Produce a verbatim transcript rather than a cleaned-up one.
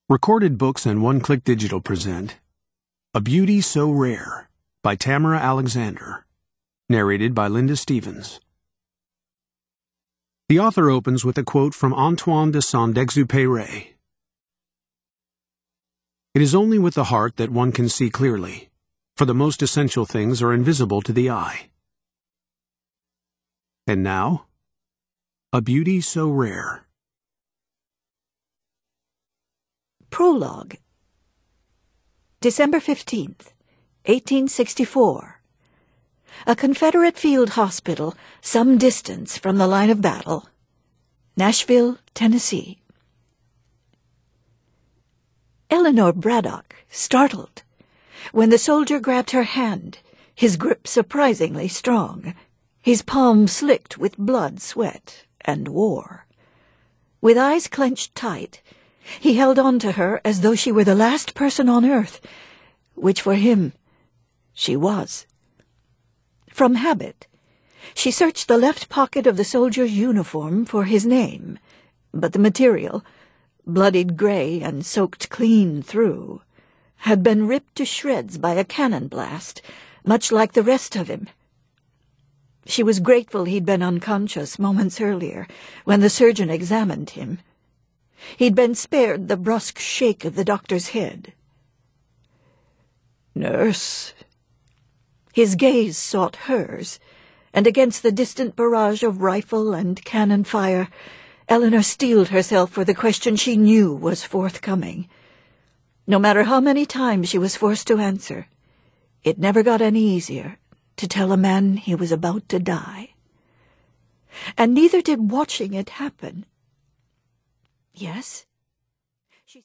Recorded Books and One Click Digital present A Beauty So Rare by Tamara Alexander, narrated by Linda Stevens. The author opens with a quote from Antoine de Saint-Exupéry. It is only with the heart that one can see clearly, for the most essential things are invisible to the eye. And now, A Beauty So Rare. Prologue. December fifteenth, eighteen sixty-four. A Confederate field hospital some distance from the line of battle. Nashville, Tennessee. Eleanor Braddock, startled, when the soldier grabbed her hand, his grip surprisingly strong, his palm slicked with blood, sweat, and war. With eyes clenched tight, he held on to her as though she were the last person on earth, which for him she was. From habit, she searched the left pocket of the soldier's uniform for his name, but the material, bloodied gray and soaked clean through, had been ripped to shreds by a cannon blast, much like the rest of him. She was grateful he'd been unconscious moments earlier, when the surgeon examined him. He'd been spared the brusque shake of the doctor's head. "Nurse." His gaze sought hers, and against the distant barrage of rifle and cannon fire, Eleanor steeled herself for the question she knew was forthcoming. No matter how many times she was forced to answer, it never got any easier to tell a man he was about to die. And neither did watching it happen. "Yes?"